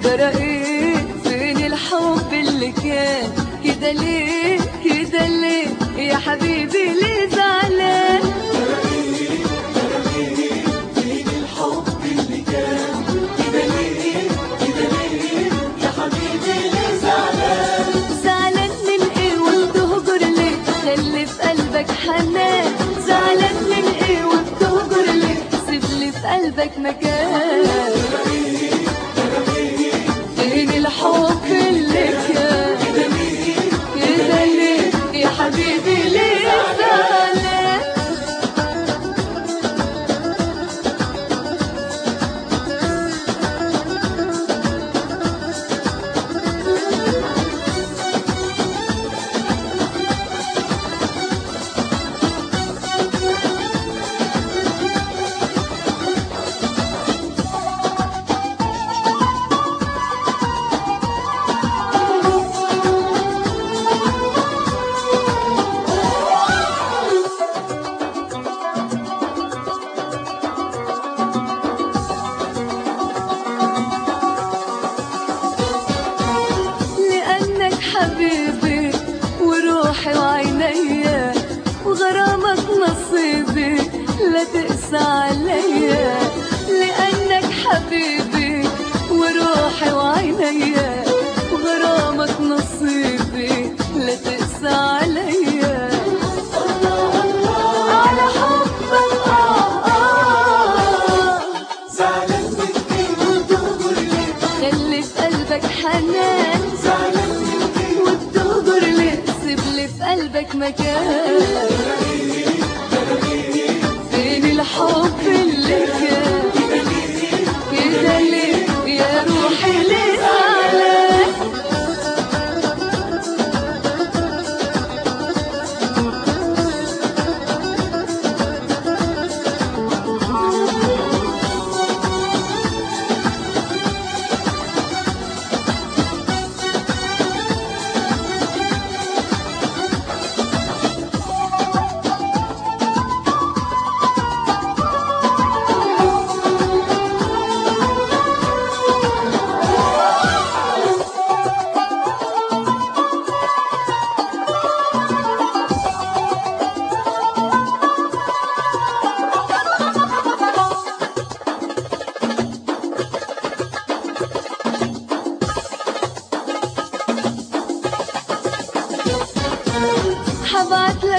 جرى ايه فين الحب اللي كان كده ليه كده ليه يا حبيبي ليه زعلان؟ فين الحب اللي كان كده ليه كده ليه يا حبيبي ليه زعلان؟ زعلان من ايه وبتهجر ليه؟ خلي في قلبك حنان. زعلان من ايه وبتهجر ليه؟ سيب لي في قلبك مكان. فين الحب اللي كان كده ليه يا حبيبي ليه زعلان؟ حبيبي وروحي وعينيا وغرامك نصيبي لا تقسى عليا. لأنك حبيبي وروحي وعينيا وغرامك نصيبي لا تقسى عليا. الله الله على حبك زعلان من ايه وبتهجر ليه؟ خلي في قلبك حنان. في قلبك مكان. فين الحب اللي كان كده ليه يا روحي ليه زعلان؟ هبعت